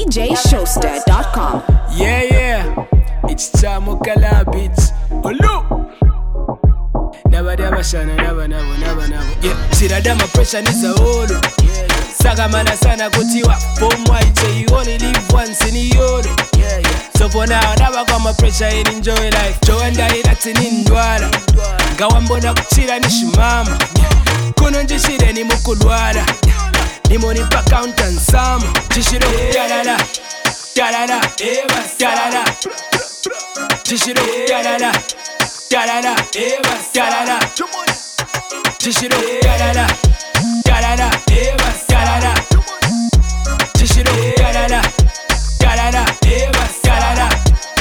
DJShowster.com. Yeah, it's Chamo Kalabits. Olu! Never shana, never. Yeah, Siradama pressure is a holo. Sagamana sana kutiwa. Form white, so you only live once in a yolo. So for now, never got my pressure and enjoy life. Joe and I, that's in Indwala. Gawambona kuchira nishimama. Kuno njishire ni mukulwala. Ni money pa count and some. Jishiro, yalala. Yalala, Eva, yalala. Jishiro, yalala. Yalala, Eva, yalala. Jishiro, yalala. Yalala, Eva, yalala. Jishiro, yalala. Yalala, Eva, yalala.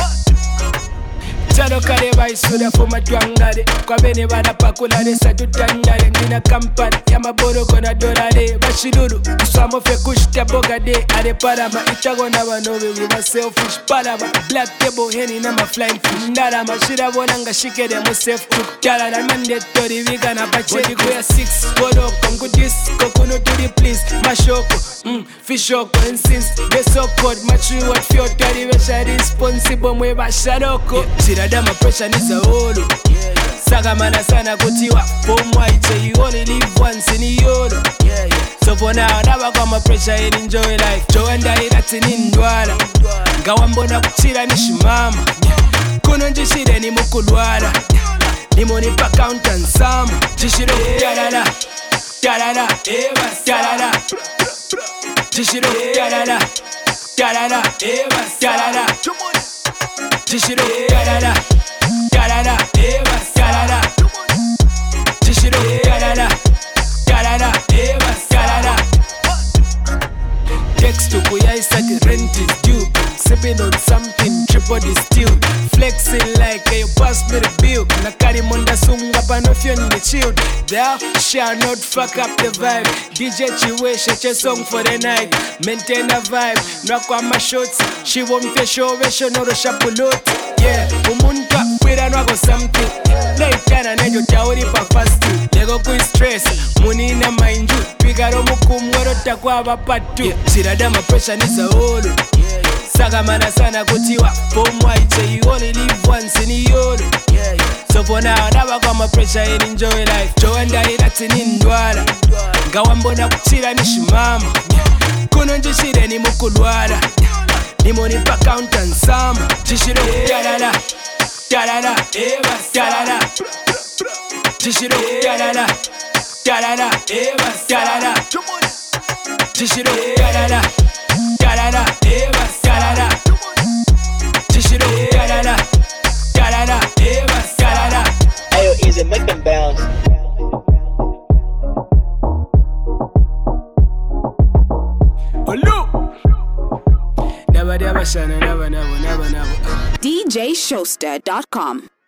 Chado kare baisuda fuma twangare. Kwa bene bana pakulare satutandare. Nina kampani ya maboro kona dolare. Bashiruru, usamo fe kushita bogade. Are parama, itago na wanowe. We ma selfish parama. Black table henny na ma flying fish. Ndarama, shira bonanga shikere mo self cook. Kala na mandatory wiga na bache. Wadi kuya 6, kodo kongu disco. Kuno to the please, mashoko. Fishoko, and since they so cold. Machu what fio tari vesha responsible mwe basharoko. Siradama pressure is a holo. Sagamana sana kutiwa. Form white, so you only live once in a yolo. So for now, never got my pressure and enjoy life. Joe and I, that's in Indwala. Gawambona kuchira nishimama. Kuno njishire ni mukulwala. Ni money pa count and some. Jishiro, yalala. Yalala, Eva, yalala. Jishiro, yalala. Yalala, Eva, yalala. Jishiro, yalala. Yalala, Eva, yalala. Jishiro, yalala. Yalala, Eva, yalala. Text to kuya is like the rent is due. Sipping on something, triple distilled. Flexing like you pass me the bill. Nakari monda sunga panofio in the chill. Thou shall not fuck up the vibe. DJ Chiwe shut your song for the night. Maintain a vibe. Nakwa my shots. She won't fe show resho no shapulot. Yeah, umunta kwira nwago something. Later na nejo chauri pa fasting. Lego kui stress. Muni na mind you. Pigaro mukumwero takwa abapatu. Siradama pressure is a holo. Sagamana sana kutiwa. Form white, so you only live once in a yolo. So for now, never got my pressure and enjoy life. Joe and I, that's in Indwala. Gawambona kuchira nishimama. Kuno njishire ni mukulwala. Ni money pa count and some. Jishiro, yalala. Yalala, Eva, yalala. Jishiro, yalala. Yalala, Eva, yalala. Jishiro, yalala. Yalala, Eva, yalala. Jishiro, yalala. Yalala, Eva, yalala. Ayo, easy, make them bounce. Olu! Never shana, never. DJShowster.com.